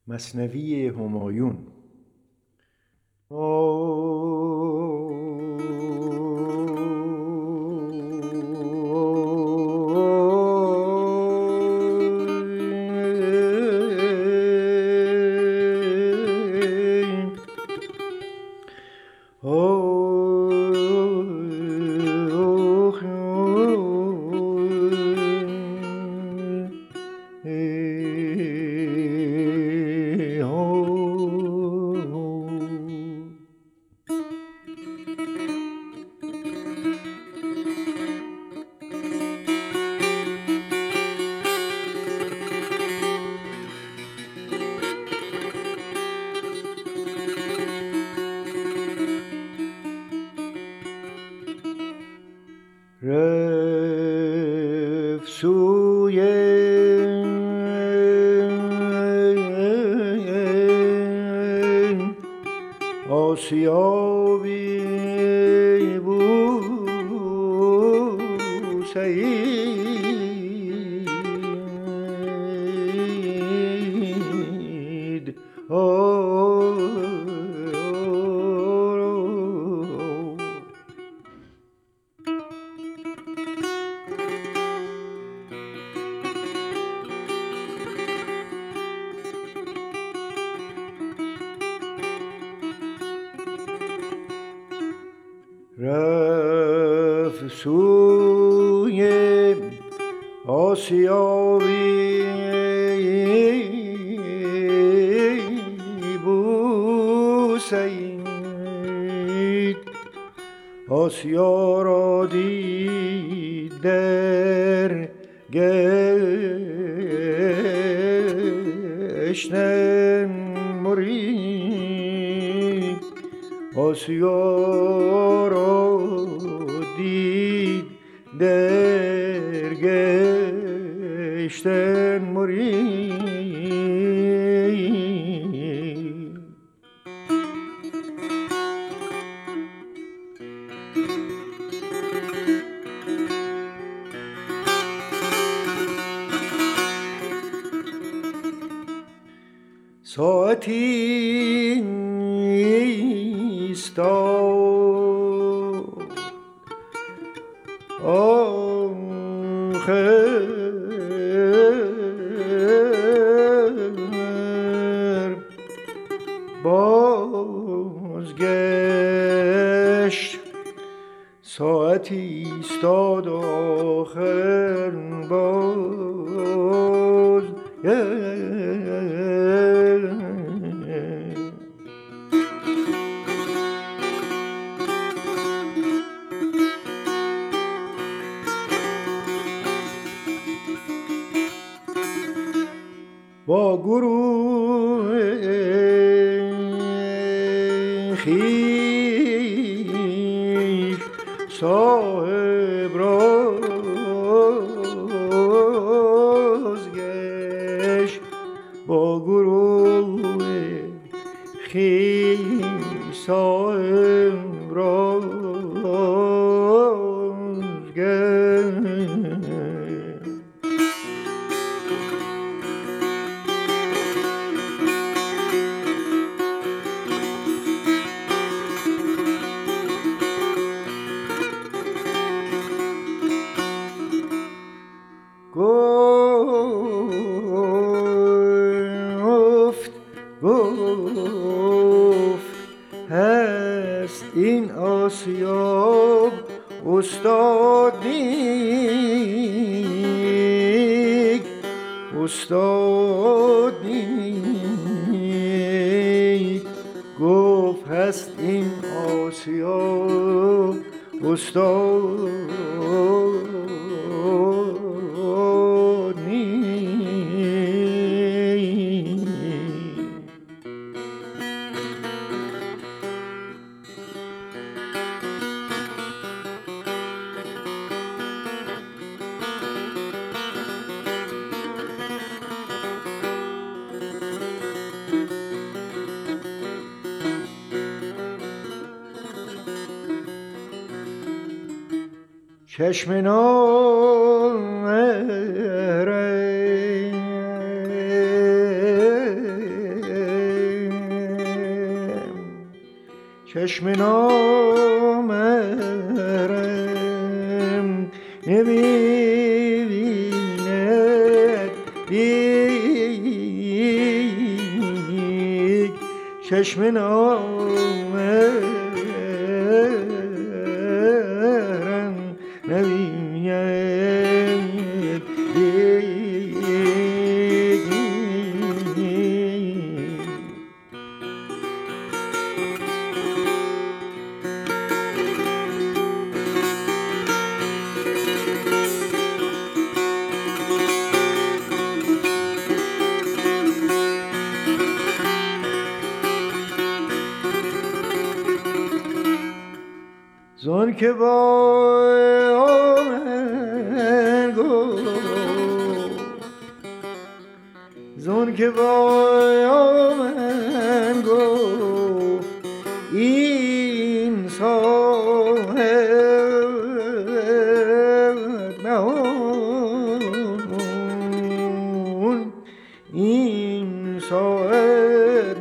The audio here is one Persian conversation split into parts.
مثنوی همایون. رفت سوی آسیا بی بوسعید. رفت سوی آسیا بی بوسعید. آسیا را دید در گشتن مرید. آسیا را دید در گشتن مرید. ساعتی ایستاد آخر بازگشت. ساعتی ایستاد آخر بازگشت. با گروه خویش صاحب رازگشت. با گروه خویش صاحب رازگشت. گفت هست این آسیا استاد نیک. استاد نیک. گفت هست این آسیا استاد چشم نارنج چشم نامرم نمی‌بیند دیگ، چشم نامرم نمی‌بیند دیگ. زان که با من گفت، زان که با من گفت این صاحب نهان، این صاحب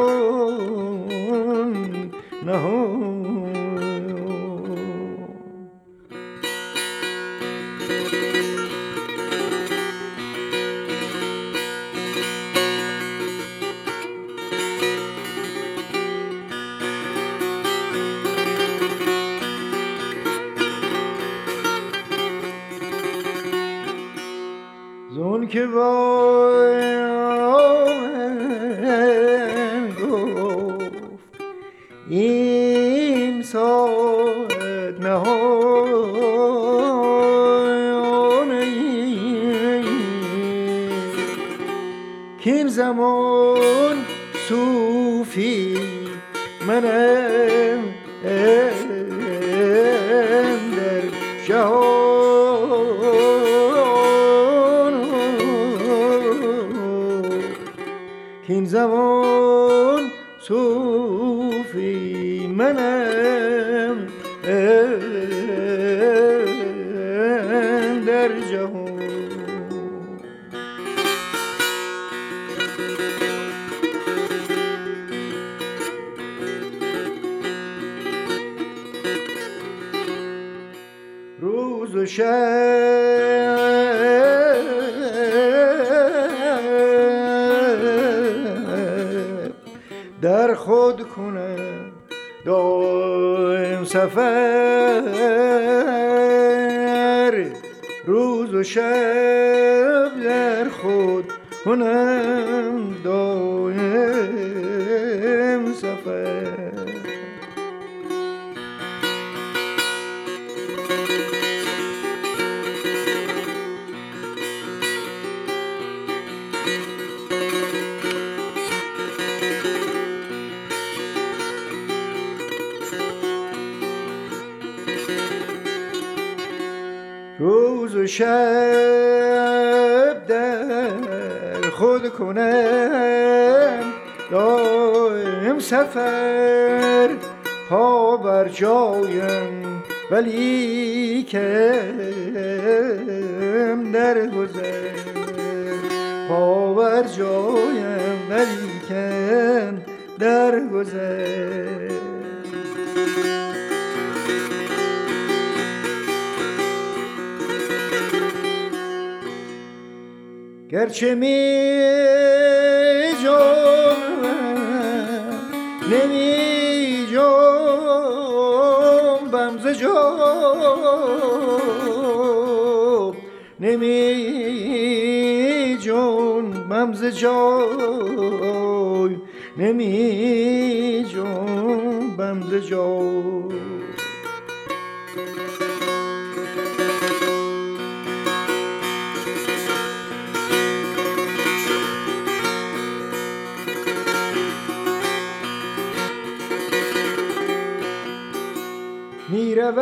نهان نهان. زان که با من گفت این ساعت نهان، کاین زمان صوفی منم در جهان، کاین زمان صوفی منم در جهان. روز و شب در خود کنم دایم سفر، روز و شب در خود کنم دایم سفر. روز و شب در خود کنم دایم سفر، پا بر جایم ولیکن در گذر، پا بر جایم ولیکن در گذر. گرچه می جنبم نمی جنبم ز جای، نمی جنبم ز جای، نمی جنبم ز جای. میروم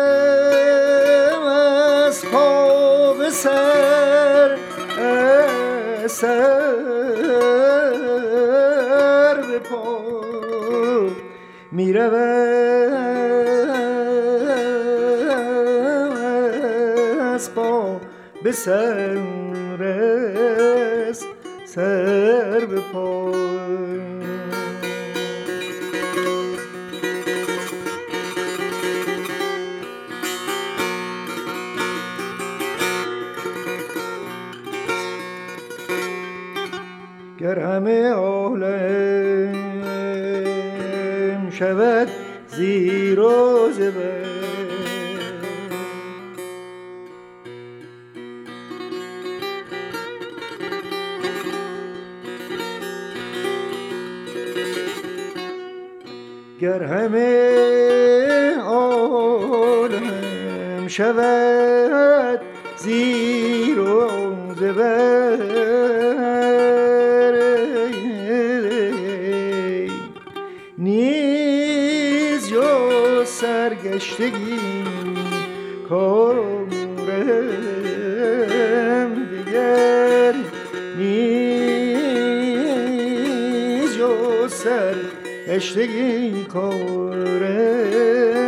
از پا به سر، از سر به پا، میروم از پا به سر، از سر به پا. گر همه عالم شود زیر و زبر. گر همه عالم شود زیر و زبر، نیز جز سرگشتگی کارم دیگر، نیز جز سرگشتگی کارم